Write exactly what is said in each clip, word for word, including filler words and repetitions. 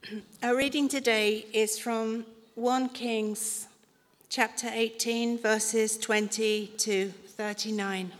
Our reading today is from First Kings chapter eighteen, verses twenty to thirty-nine.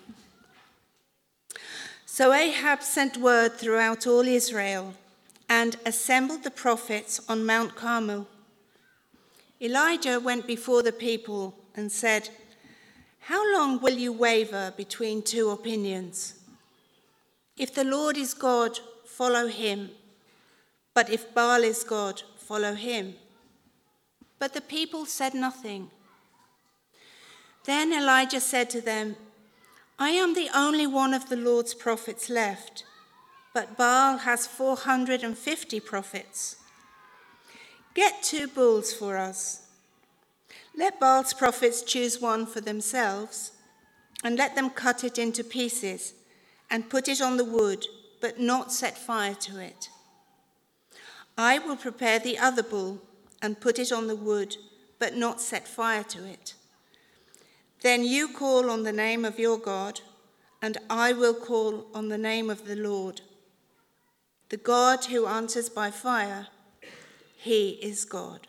So Ahab sent word throughout all Israel and assembled the prophets on Mount Carmel. Elijah went before the people and said, "How long will you waver between two opinions? If the Lord is God, follow him. But if Baal is God, follow him." But the people said nothing. Then Elijah said to them, "I am the only one of the Lord's prophets left, but Baal has four hundred fifty prophets. Get two bulls for us. Let Baal's prophets choose one for themselves, and let them cut it into pieces and put it on the wood, but not set fire to it. I will prepare the other bull and put it on the wood, but not set fire to it. Then you call on the name of your God, and I will call on the name of the Lord. The God who answers by fire, he is God."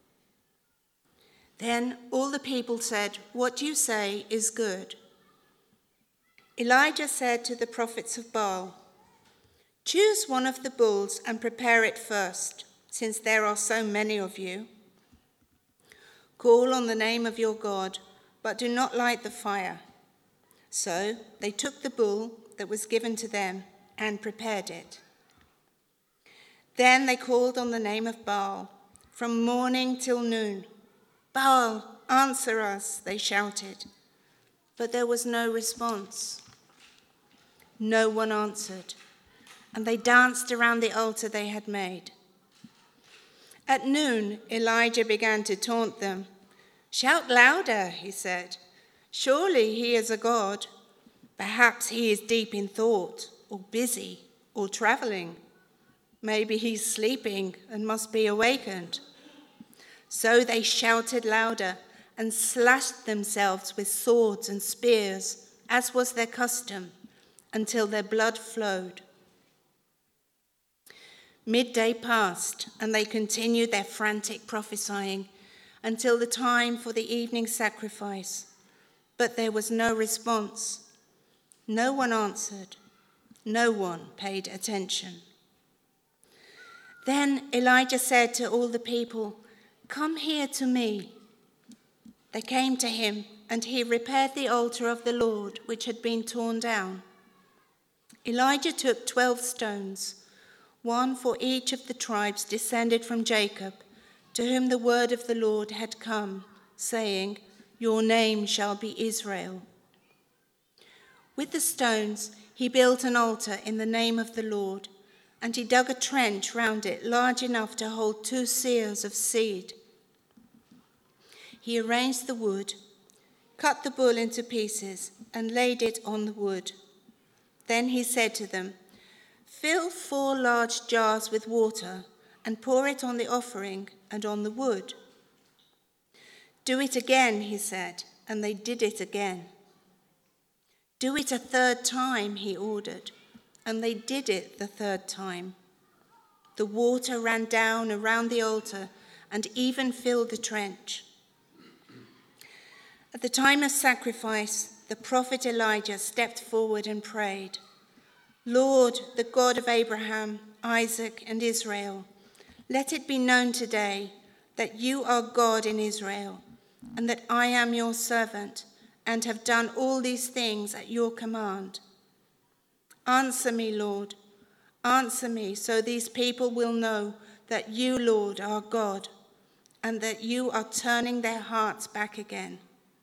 Then all the people said, "What you say is good." Elijah said to the prophets of Baal, "Choose one of the bulls and prepare it first, since there are so many of you. Call on the name of your God, but do not light the fire." So they took the bull that was given to them and prepared it. Then they called on the name of Baal from morning till noon. "Baal, answer us," they shouted. But there was no response. No one answered, and they danced around the altar they had made. At noon, Elijah began to taunt them. "Shout louder," he said. "Surely he is a god. Perhaps he is deep in thought, or busy, or traveling. Maybe he's sleeping and must be awakened." So they shouted louder and slashed themselves with swords and spears, as was their custom, until their blood flowed. Midday passed, and they continued their frantic prophesying until the time for the evening sacrifice. But there was no response. No one answered. No one paid attention. Then Elijah said to all the people, "Come here to me." They came to him, and he repaired the altar of the Lord, which had been torn down. Elijah took twelve stones, one for each of the tribes descended from Jacob, to whom the word of the Lord had come, saying, "Your name shall be Israel." With the stones, he built an altar in the name of the Lord, and he dug a trench round it large enough to hold two seahs of seed. He arranged the wood, cut the bull into pieces, and laid it on the wood. Then he said to them, "Fill four large jars with water and pour it on the offering and on the wood." "Do it again," he said, and they did it again. "Do it a third time," he ordered, and they did it the third time. The water ran down around the altar and even filled the trench. At the time of sacrifice, the prophet Elijah stepped forward and prayed, "Lord, the God of Abraham, Isaac, and Israel, let it be known today that you are God in Israel, and that I am your servant, and have done all these things at your command. Answer me, Lord, answer me, so these people will know that you, Lord, are God, and that you are turning their hearts back again."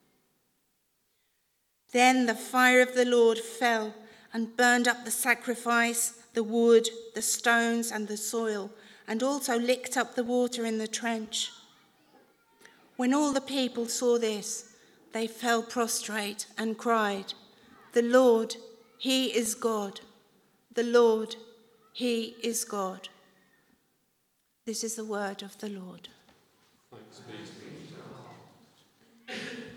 Then the fire of the Lord fell and burned up the sacrifice, the wood, the stones, and the soil, and also licked up the water in the trench. When all the people saw this, they fell prostrate and cried, "The Lord, he is God. The Lord, he is God." This is the word of the Lord. Thanks be to God.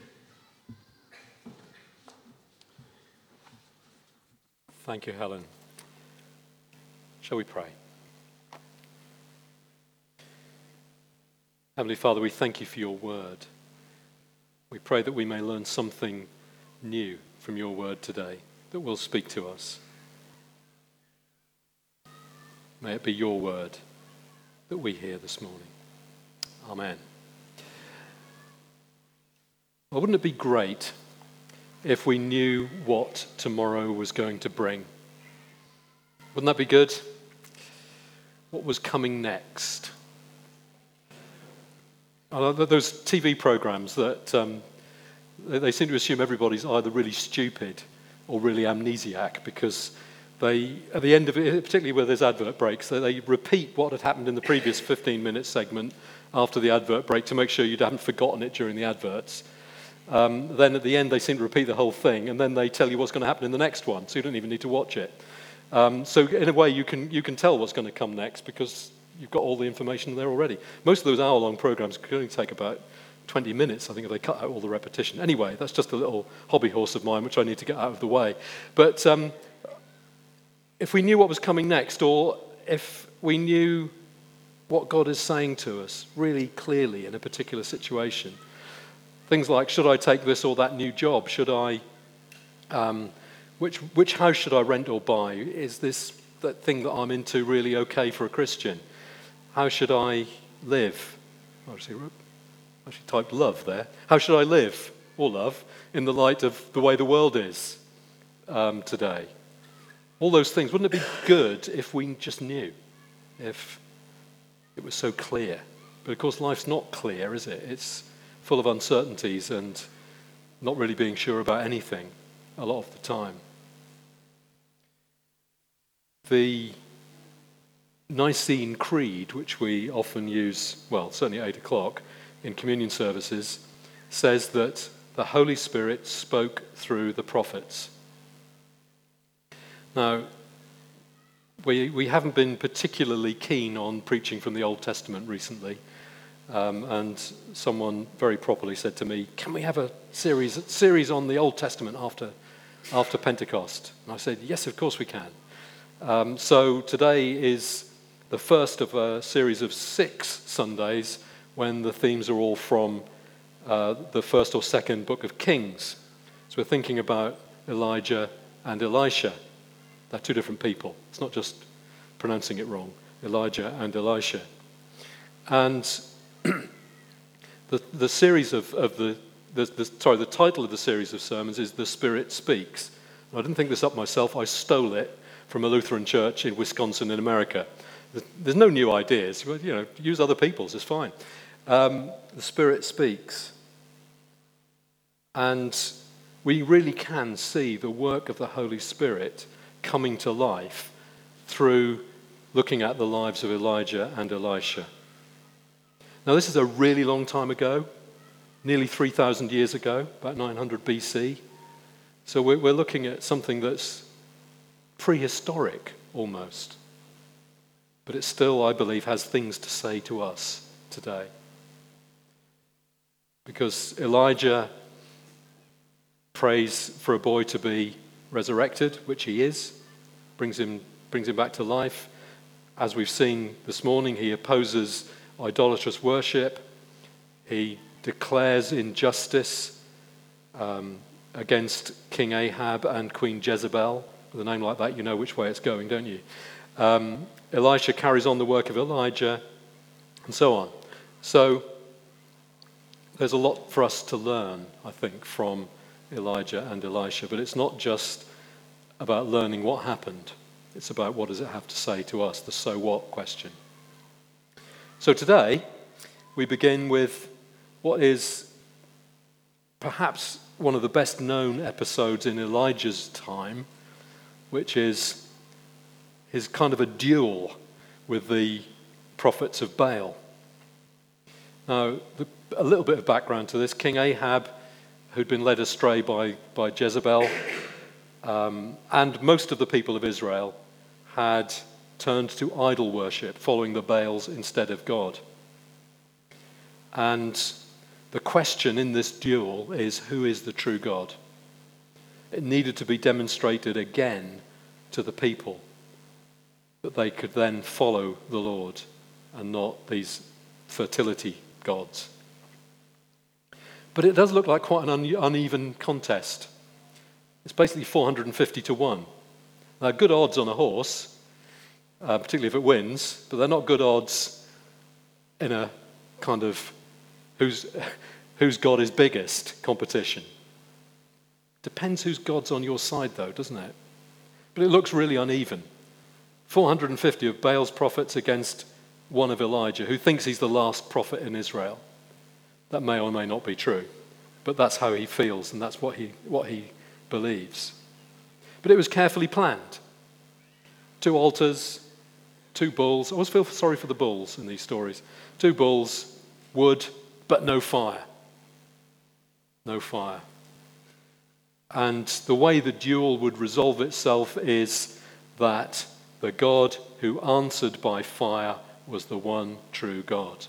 Thank you, Helen. Shall we pray? Heavenly Father, we thank you for your word. We pray that we may learn something new from your word today that will speak to us. May it be your word that we hear this morning. Amen. Well, wouldn't it be great if we knew what tomorrow was going to bring? Wouldn't that be good? What was coming next? Uh, those T V programs that um, they, they seem to assume everybody's either really stupid or really amnesiac, because they, at the end of it, particularly where there's advert breaks, they, they repeat what had happened in the previous fifteen-minute segment after the advert break to make sure you haven't forgotten it during the adverts. Um, then at the end, they seem to repeat the whole thing, and then they tell you what's going to happen in the next one, so you don't even need to watch it. Um, so in a way, you can you can tell what's going to come next because you've got all the information there already. Most of those hour-long programs can only take about twenty minutes, I think, if they cut out all the repetition. Anyway, that's just a little hobby horse of mine, which I need to get out of the way. But um, if we knew what was coming next, or if we knew what God is saying to us really clearly in a particular situation, things like, should I take this or that new job? Should I, um, which which house should I rent or buy? Is this that thing that I'm into really okay for a Christian? How should I live? Actually, actually typed love there. How should I live, or love, in the light of the way the world is um, today? All those things. Wouldn't it be good if we just knew, if it was so clear? But of course, life's not clear, is it? It's full of uncertainties and not really being sure about anything a lot of the time. The Nicene Creed, which we often use, well, certainly at eight o'clock in communion services, says that the Holy Spirit spoke through the prophets. Now, we we haven't been particularly keen on preaching from the Old Testament recently, um, and someone very properly said to me, "Can we have a series series on the Old Testament after after Pentecost?" And I said, "Yes, of course we can." Um, so today is the first of a series of six Sundays when the themes are all from uh, the first or second book of Kings. So we're thinking about Elijah and Elisha. They're two different people. It's not just pronouncing it wrong. Elijah and Elisha. And the the series of, of the, the, the sorry, the title of the series of sermons is The Spirit Speaks. And I didn't think this up myself. I stole it from a Lutheran church in Wisconsin in America. There's no new ideas. You know, use other people's, it's fine. Um, the Spirit speaks. And we really can see the work of the Holy Spirit coming to life through looking at the lives of Elijah and Elisha. Now, this is a really long time ago, nearly three thousand years ago, about nine hundred B C. So we're, we're looking at something that's prehistoric almost. But it still, I believe, has things to say to us today. Because Elijah prays for a boy to be resurrected, which he is, brings him, brings him back to life. As we've seen this morning, he opposes idolatrous worship. He declares injustice um, against King Ahab and Queen Jezebel. With a name like that, you know which way it's going, don't you? Um, Elisha carries on the work of Elijah, and so on. So there's a lot for us to learn, I think, from Elijah and Elisha. But it's not just about learning what happened. It's about what does it have to say to us, the so what question. So today, we begin with what is perhaps one of the best known episodes in Elijah's time, which is his kind of a duel with the prophets of Baal. Now, the, a little bit of background to this. King Ahab, who'd been led astray by, by Jezebel, um, and most of the people of Israel had turned to idol worship, following the Baals instead of God. And the question in this duel is, who is the true God? It needed to be demonstrated again to the people, that they could then follow the Lord and not these fertility gods. But it does look like quite an un- uneven contest. It's basically four hundred fifty to one. Now, good odds on a horse, uh, particularly if it wins, but they're not good odds in a kind of who's, whose god is biggest competition. Depends whose god's on your side, though, doesn't it? But it looks really uneven. four hundred fifty of Baal's prophets against one of Elijah, who thinks he's the last prophet in Israel. That may or may not be true, but that's how he feels, and that's what he what he believes. But it was carefully planned. Two altars, two bulls. I always feel sorry for the bulls in these stories. Two bulls, wood, but no fire. No fire. And the way the duel would resolve itself is that the God who answered by fire was the one true God.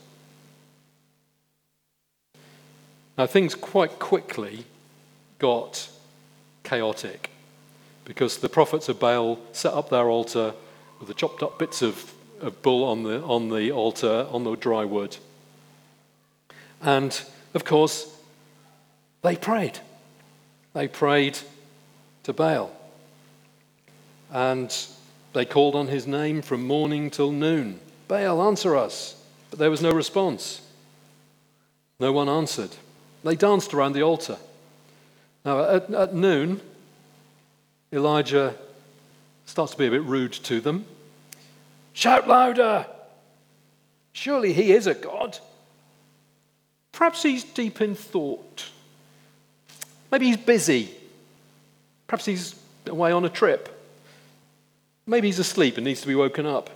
Now, things quite quickly got chaotic because the prophets of Baal set up their altar with the chopped up bits of, of bull on the, on the altar, on the dry wood. And, of course, they prayed. They prayed to Baal. And they called on his name from morning till noon. Baal, answer us. But there was no response. No one answered. They danced around the altar. Now, at, at noon, Elijah starts to be a bit rude to them. Shout louder! Surely he is a god. Perhaps he's deep in thought. Maybe he's busy. Perhaps he's away on a trip. Maybe he's asleep and needs to be woken up.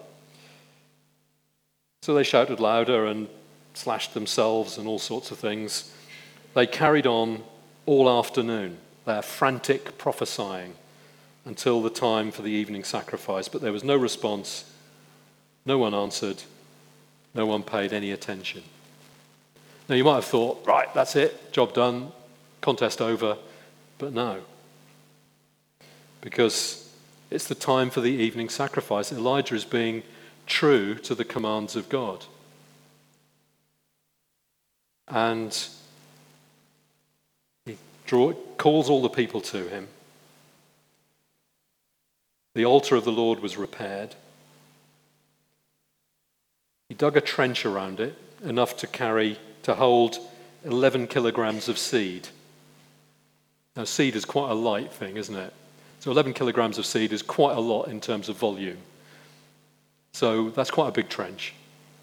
So they shouted louder and slashed themselves and all sorts of things. They carried on all afternoon, their frantic prophesying, until the time for the evening sacrifice. But there was no response. No one answered. No one paid any attention. Now, you might have thought, right, that's it, job done, contest over. But no. Because it's the time for the evening sacrifice. Elijah is being true to the commands of God. And he draw, calls all the people to him. The altar of the Lord was repaired. He dug a trench around it, enough to carry, to hold eleven kilograms of seed. Now, seed is quite a light thing, isn't it? So eleven kilograms of seed is quite a lot in terms of volume. So that's quite a big trench.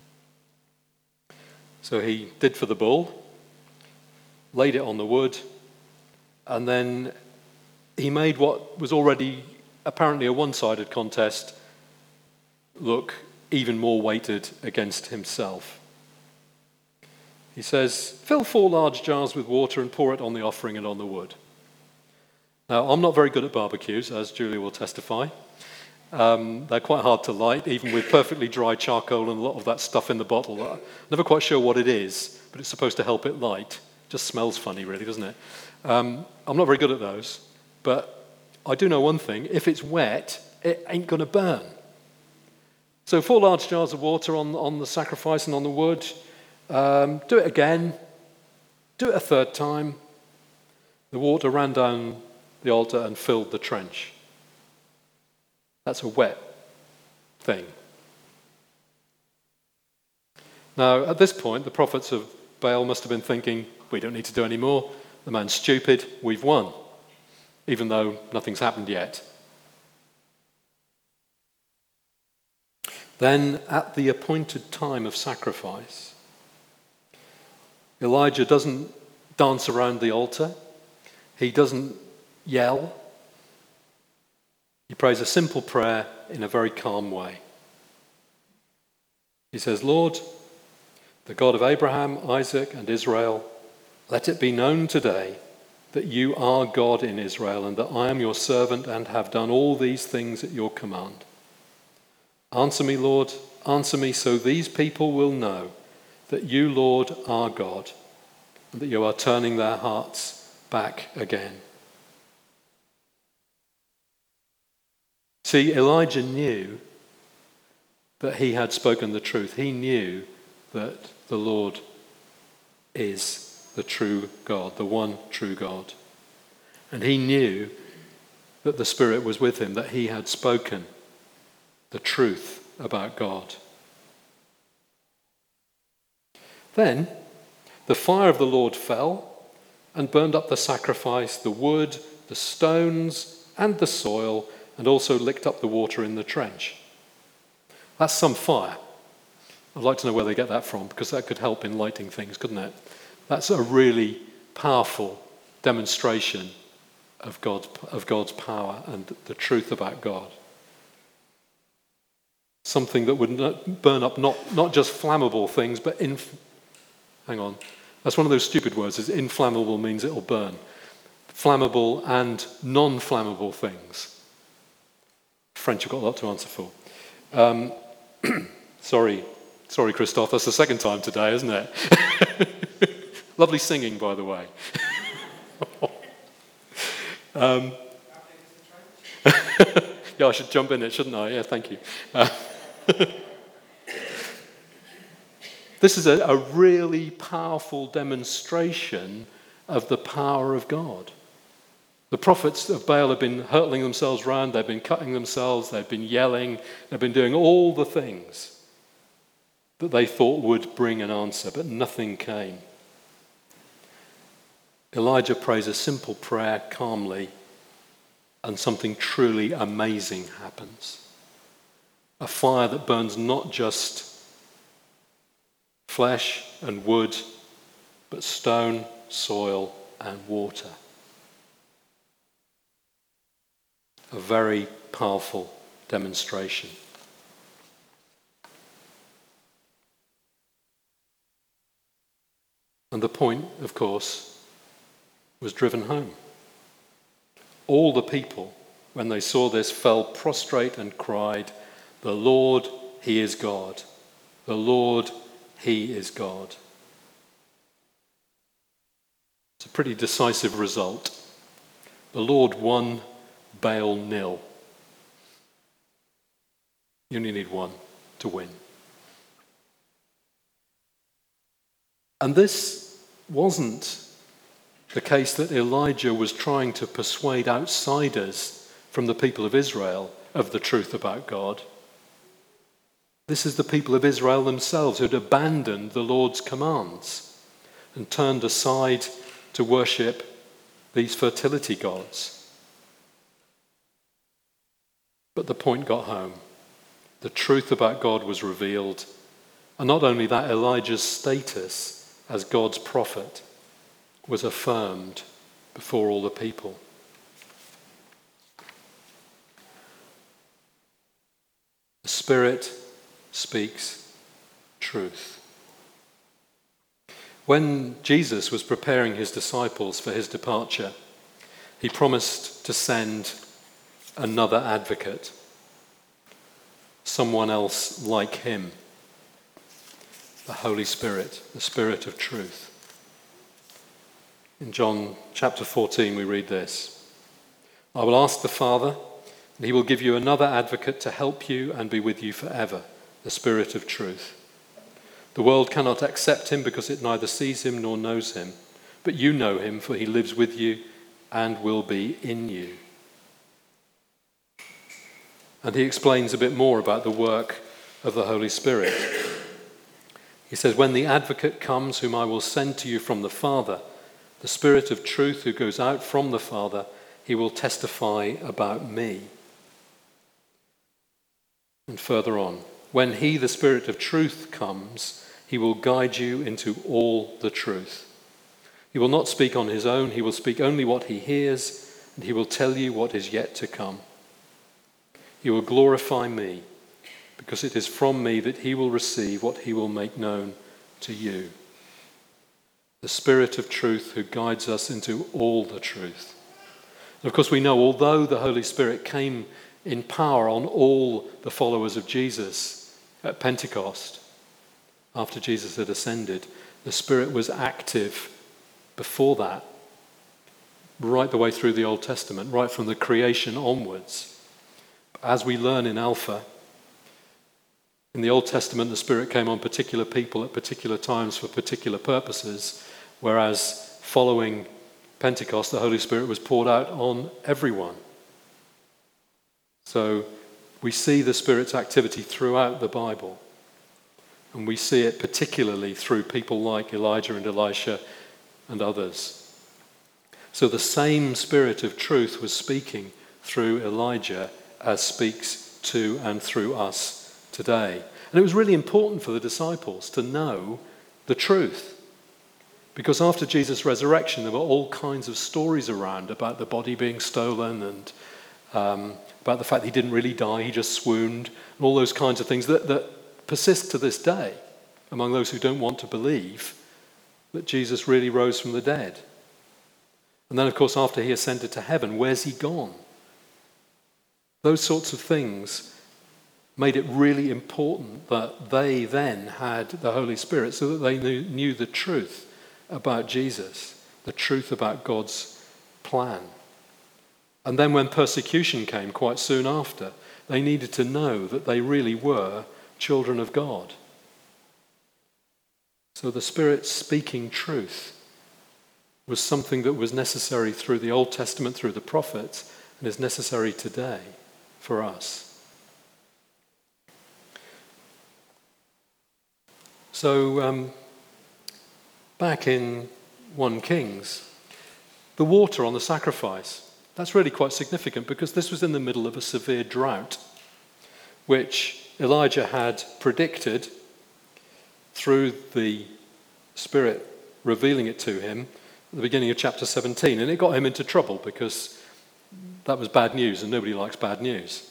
So he did for the bull, laid it on the wood, and then he made what was already apparently a one-sided contest look even more weighted against himself. He says, fill four large jars with water and pour it on the offering and on the wood. Now, I'm not very good at barbecues, as Julia will testify. Um, they're quite hard to light, even with perfectly dry charcoal and a lot of that stuff in the bottle. I'm never quite sure what it is, but it's supposed to help it light. Just smells funny, really, doesn't it? Um, I'm not very good at those, but I do know one thing. If it's wet, it ain't going to burn. So four large jars of water on, on the sacrifice and on the wood. Um, do it again. Do it a third time. The water ran down the altar and filled the trench. That's a wet thing. Now, at this point, the prophets of Baal must have been thinking, we don't need to do any more. The man's stupid. We've won. Even though nothing's happened yet. Then, at the appointed time of sacrifice, Elijah doesn't dance around the altar. He doesn't yell. He prays a simple prayer in a very calm way. He says, Lord, the God of Abraham, Isaac, and Israel, let it be known today that you are God in Israel and that I am your servant and have done all these things at your command. Answer me, Lord, answer me so these people will know that you, Lord, are God and that you are turning their hearts back again. See, Elijah knew that he had spoken the truth. He knew that the Lord is the true God, the one true God. And he knew that the Spirit was with him, that he had spoken the truth about God. Then the fire of the Lord fell and burned up the sacrifice, the wood, the stones, and the soil, and also licked up the water in the trench. That's some fire. I'd like to know where they get that from, because that could help in lighting things, couldn't it? That's a really powerful demonstration of God's, of God's power and the truth about God. Something that would not burn up not, not just flammable things, but inf- hang on. That's one of those stupid words, is inflammable means it'll burn. Flammable and non-flammable things. French have got a lot to answer for. Um, sorry, sorry, Christophe, that's the second time today, isn't it? Lovely singing, by the way. um, yeah, I should jump in it, shouldn't I? Yeah, thank you. Uh, this is a, a really powerful demonstration of the power of God. The prophets of Baal have been hurtling themselves around, they've been cutting themselves, they've been yelling, they've been doing all the things that they thought would bring an answer, but nothing came. Elijah prays a simple prayer calmly, and something truly amazing happens. A fire that burns not just flesh and wood, but stone, soil, and water. A very powerful demonstration. And the point, of course, was driven home. All the people, when they saw this, fell prostrate and cried, "The Lord, he is God. The Lord, he is God." It's a pretty decisive result. The Lord won, Baal nil. You only need one to win. And this wasn't the case that Elijah was trying to persuade outsiders from the people of Israel of the truth about God. This is the people of Israel themselves who had abandoned the Lord's commands and turned aside to worship these fertility gods. But the point got home. The truth about God was revealed. And not only that, Elijah's status as God's prophet was affirmed before all the people. The Spirit speaks truth. When Jesus was preparing his disciples for his departure, he promised to send another advocate, someone else like him, the Holy Spirit, the Spirit of truth. In John chapter fourteen we read this: "I will ask the Father, and he will give you another advocate to help you and be with you forever, the Spirit of truth. The world cannot accept him because it neither sees him nor knows him, but you know him, for he lives with you and will be in you." And he explains a bit more about the work of the Holy Spirit. He says, "When the advocate comes, whom I will send to you from the Father, the Spirit of truth who goes out from the Father, he will testify about me." And further on, "When he, the Spirit of truth, comes, he will guide you into all the truth. He will not speak on his own, he will speak only what he hears, and he will tell you what is yet to come. He will glorify me, because it is from me that he will receive what he will make known to you." The Spirit of truth who guides us into all the truth. And of course we know, although the Holy Spirit came in power on all the followers of Jesus at Pentecost, after Jesus had ascended, the Spirit was active before that, right the way through the Old Testament, right from the creation onwards. As we learn in Alpha, in the Old Testament, the Spirit came on particular people at particular times for particular purposes. whereas following Pentecost, the Holy Spirit was poured out on everyone. So we see the Spirit's activity throughout the Bible, and we see it particularly through people like Elijah and Elisha and others. So the same Spirit of truth was speaking through Elijah as speaks to and through us today. And it was really important for the disciples to know the truth, because after Jesus' resurrection there were all kinds of stories around about the body being stolen and um, about the fact that he didn't really die, he just swooned, and all those kinds of things that, that persist to this day among those who don't want to believe that Jesus really rose from the dead. And then, of course, after he ascended to heaven, where's he gone? Those sorts of things made it really important that they then had the Holy Spirit so that they knew, knew the truth about Jesus, the truth about God's plan. And then when persecution came quite soon after, they needed to know that they really were children of God. So the Spirit speaking truth was something that was necessary through the Old Testament, through the prophets, and is necessary today for us. So um, back in First Kings, the water on the sacrifice, that's really quite significant because this was in the middle of a severe drought, which Elijah had predicted through the Spirit revealing it to him at the beginning of chapter seventeen. And it got him into trouble because that was bad news and nobody likes bad news.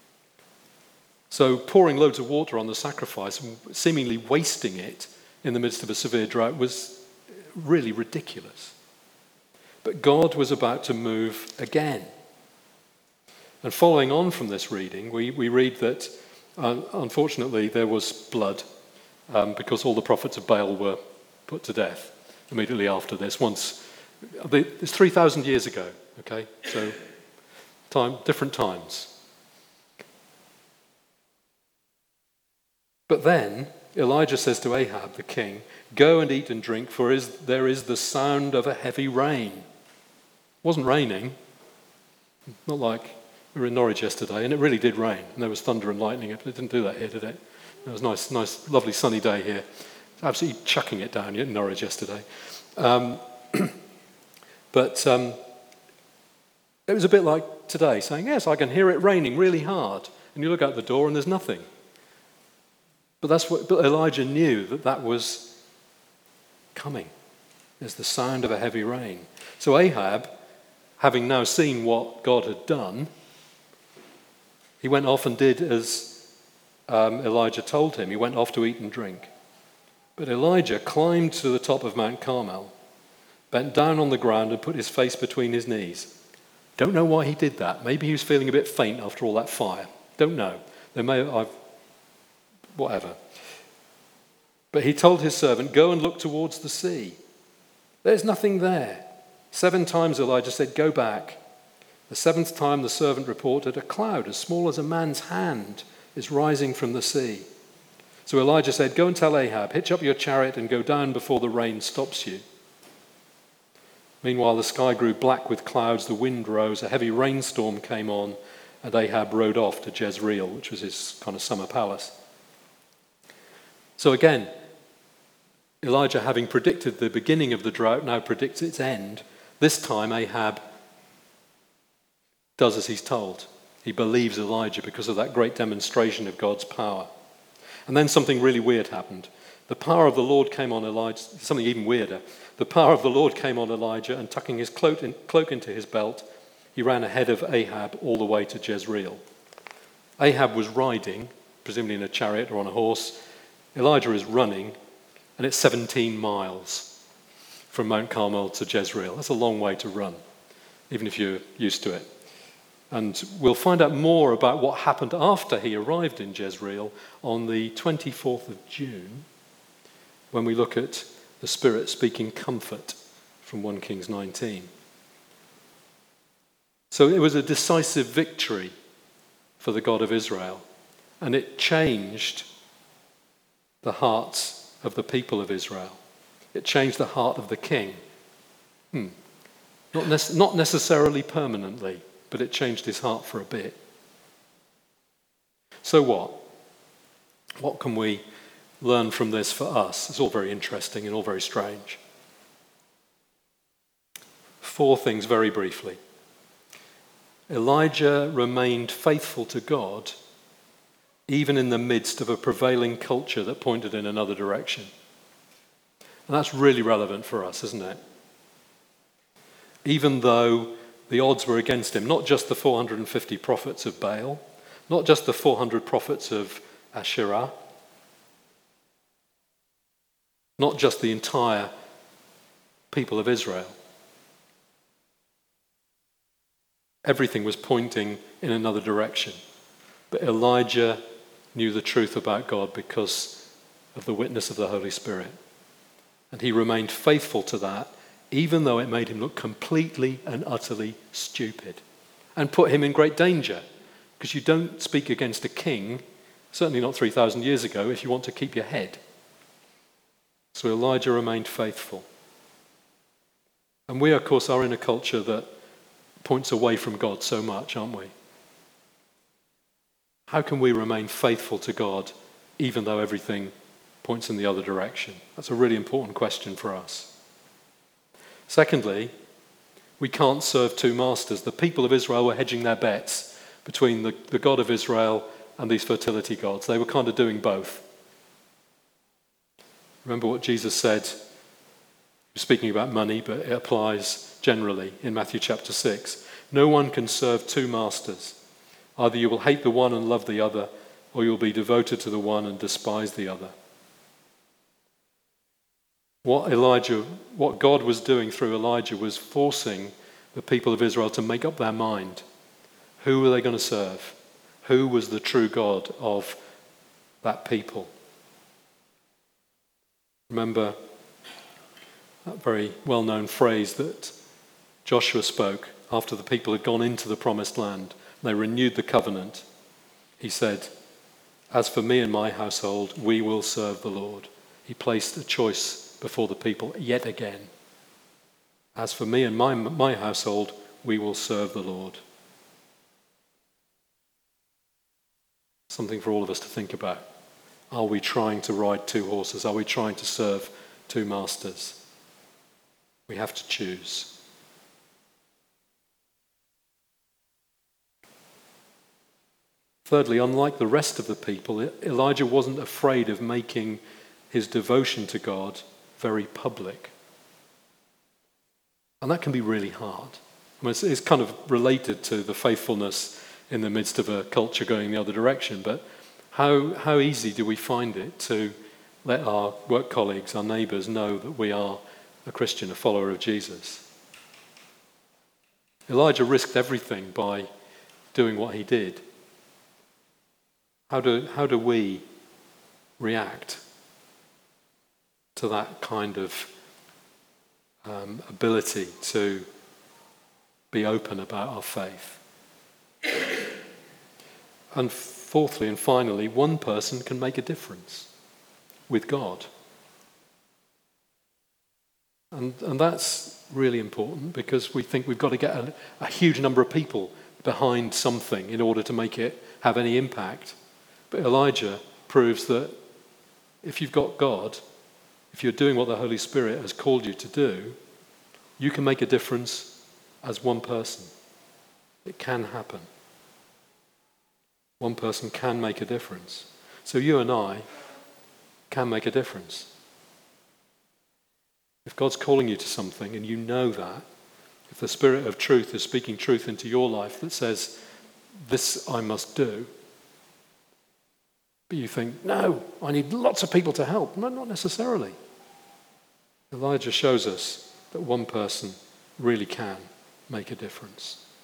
So pouring loads of water on the sacrifice and seemingly wasting it in the midst of a severe drought was really ridiculous. But God was about to move again. And following on from this reading, we, we read that uh, unfortunately there was blood um, because all the prophets of Baal were put to death immediately after this. Once, it's three thousand years ago, okay? So time, different times. But then Elijah says to Ahab, the king, "Go and eat and drink, for is, there is the sound of a heavy rain." It wasn't raining, not like we were in Norwich yesterday, and it really did rain, and there was thunder and lightning. It didn't do that here, did it? It was a nice, nice, lovely sunny day here. Absolutely chucking it down in Norwich yesterday. Um, but um, it was a bit like today, saying, yes, I can hear it raining really hard. And you look out the door and there's nothing. But that's what but Elijah knew, that that was coming. There's the sound of a heavy rain. So Ahab, having now seen what God had done, he went off and did as um, Elijah told him. He went off to eat and drink. But Elijah climbed to the top of Mount Carmel, bent down on the ground and put his face between his knees. Don't know why he did that. Maybe he was feeling a bit faint after all that fire. Don't know. There may have, I've, whatever. But he told his servant, "Go and look towards the sea. There's nothing there." Seven times Elijah said, "Go back." The seventh time the servant reported, "A cloud as small as a man's hand is rising from the sea." So Elijah said, "Go and tell Ahab, hitch up your chariot and go down before the rain stops you." Meanwhile, the sky grew black with clouds, the wind rose, a heavy rainstorm came on, and Ahab rode off to Jezreel, which was his kind of summer palace. So again, Elijah, having predicted the beginning of the drought, now predicts its end. This time Ahab does as he's told. He believes Elijah because of that great demonstration of God's power. And then something really weird happened. The power of the Lord came on Elijah, something even weirder. The power of the Lord came on Elijah, and tucking his cloak, in, cloak into his belt, he ran ahead of Ahab all the way to Jezreel. Ahab was riding, presumably in a chariot or on a horse. Elijah is running, and it's seventeen miles from Mount Carmel to Jezreel. That's a long way to run, even if you're used to it. And we'll find out more about what happened after he arrived in Jezreel on the twenty-fourth of June, when we look at the Spirit speaking comfort from First Kings nineteen. So it was a decisive victory for the God of Israel, and it changed the hearts of the people of Israel. It changed the heart of the king. Hmm. Not, nec- not necessarily permanently, but it changed his heart for a bit. So what? What can we learn from this for us? It's all very interesting and all very strange. Four things very briefly. Elijah remained faithful to God even in the midst of a prevailing culture that pointed in another direction. And that's really relevant for us, isn't it? Even though the odds were against him, not just the four hundred fifty prophets of Baal, not just the four hundred prophets of Asherah, not just the entire people of Israel. Everything was pointing in another direction. But Elijah knew the truth about God because of the witness of the Holy Spirit. And he remained faithful to that, even though it made him look completely and utterly stupid and put him in great danger. Because you don't speak against a king, certainly not three thousand years ago, if you want to keep your head. So Elijah remained faithful. And we, of course, are in a culture that points away from God so much, aren't we? How can we remain faithful to God even though everything points in the other direction? That's a really important question for us. Secondly, we can't serve two masters. The people of Israel were hedging their bets between the, the God of Israel and these fertility gods. They were kind of doing both. Remember what Jesus said. He was speaking about money, but it applies generally in Matthew chapter six. No one can serve two masters. Either you will hate the one and love the other, or you'll be devoted to the one and despise the other. What Elijah, what God was doing through Elijah was forcing the people of Israel to make up their mind. Who were they going to serve? Who was the true God of that people? Remember that very well-known phrase that Joshua spoke after the people had gone into the promised land. They renewed the covenant. He said, "As for me and my household, we will serve the Lord." He placed a choice before the people yet again. As for me and my, my household, we will serve the Lord. Something for all of us to think about. Are we trying to ride two horses? Are we trying to serve two masters? We have to choose. Thirdly, unlike the rest of the people, Elijah wasn't afraid of making his devotion to God very public. And that can be really hard. I mean, it's, it's kind of related to the faithfulness in the midst of a culture going the other direction, but how, how easy do we find it to let our work colleagues, our neighbours know that we are a Christian, a follower of Jesus? Elijah risked everything by doing what he did. How do, how do we react to that kind of um, ability to be open about our faith? And fourthly and finally, one person can make a difference with God. And, and that's really important because we think we've got to get a, a huge number of people behind something in order to make it have any impact. But Elijah proves that if you've got God, if you're doing what the Holy Spirit has called you to do, you can make a difference as one person. It can happen. One person can make a difference. So you and I can make a difference. If God's calling you to something and you know that, if the Spirit of truth is speaking truth into your life that says, this I must do, but you think, no, I need lots of people to help. No, not necessarily. Elijah shows us that one person really can make a difference.